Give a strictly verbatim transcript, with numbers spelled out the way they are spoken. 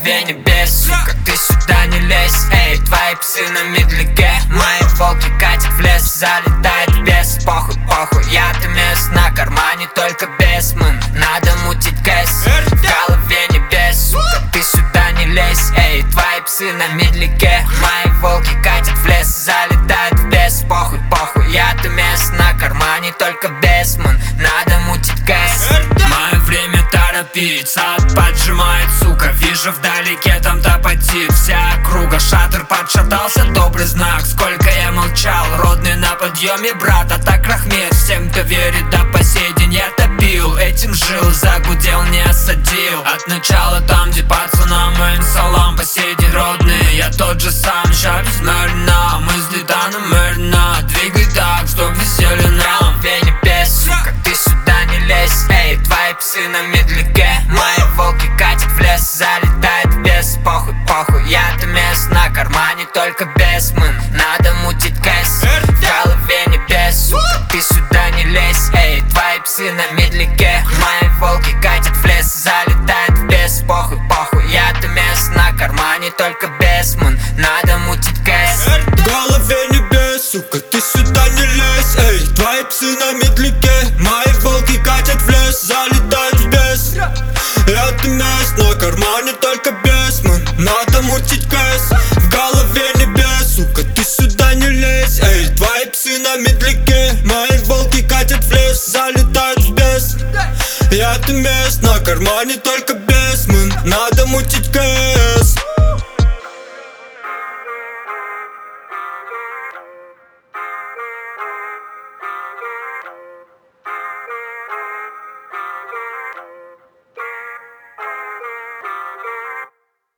голове небес, сука, ты сюда не лезь. Эй, твои псы на медляке, мои волки катят в лес. Залетает без, похуй, похуй, я-то мест на кармане, только без мын. Надо мутить кэс, в голове небес, сука, ты сюда не лезь. Эй, твои псы на медляке, мои волки катят в лес. Залетает без, похуй, похуй, я-то мест на кармане, только без мын. Надо мутить кэс. Мое время торопить, сад поджимает, сука. Вижу вдалеке, там топотит вся округа. Шатер подшатался, добрый знак. Сколько я молчал, родный на подъеме, брат. А так Рахмет всем, кто верит, да по сей день я топил. Этим жил, загудел, не осадил. От начала там, где пацанам моим салам. По сей день родный, я тот же сам. Ща безмерно, мы взлетаем мирно. Двигай так, чтоб веселье нам. В небес, сука, ты сюда не лезь. Эй, твои псы на медляке, мои волки катят в лес. Залетает без, похуй, похуй, я-то мест на кармане, только без мын. Надо мутить кэс, в голове небес, сука, ты сюда не лезь. Эй, твои псы на медляке, мои волки катят в лес. Залетает без, похуй, похуй, я-то мест на кармане, только без мын. Надо мутить кэс. В голове небес, сука, ты сюда не лезь. Эй, твои псы на медляке, мои волки катят в лес. Залетают без, это мест на кармане, только без мын. Надо мутить кэс. В голове небес, сука, ты сюда не лезь. Эй, твои псы на медляке, мои волки катят в лес. Залетают без, это мест на кармане, только без мын. Надо мутить кэс.